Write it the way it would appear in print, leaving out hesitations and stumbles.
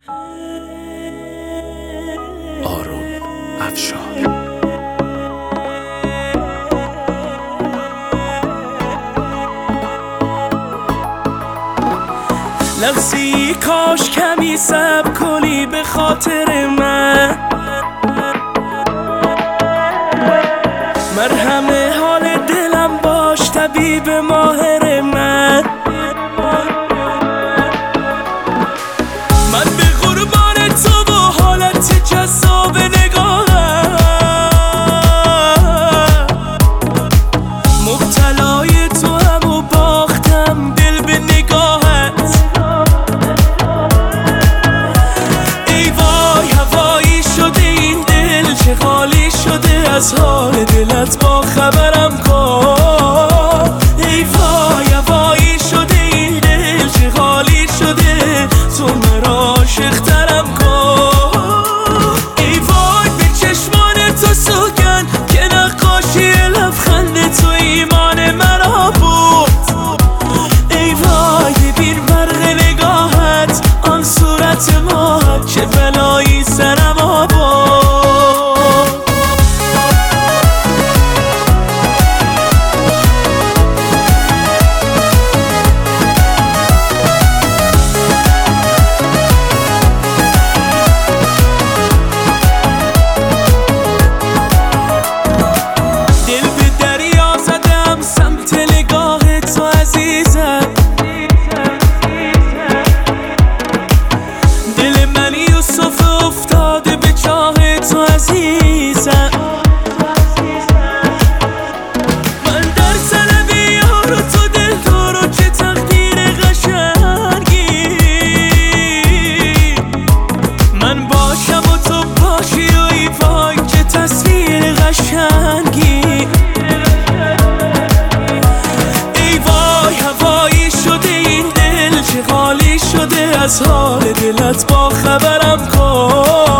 آروم افشار. لحظی کاش کمی صبر کنی به خاطر من، مرهم حال دلم باش طبیب ماهر من. من به قربان تو و حالت جذاب نگاهم، مبتلای تو هم و باختم دل به نگاهت. ای وای هوایی شده این دل، چه خالی شده از حال دلت با خبرم کن. ای وای هوایی شده این دل، چه خالی شده تو مرا عاشق‌ترم کن. ای وای به چشمان تو سوگن که نقاشی لبخند تو ایمان مرا بود. ای وای ببین برق نگاهت آن صورت ماهت، چه بلایی سرم آورد. من در طلب یار و تو دل دار و چه تقدیر قشنگی، من باشم و تو باشی و ای وای چه تصویر قشنگی. ای وای هوایی شده این دل، چه خالی شده از حال دلت با خبرم کن.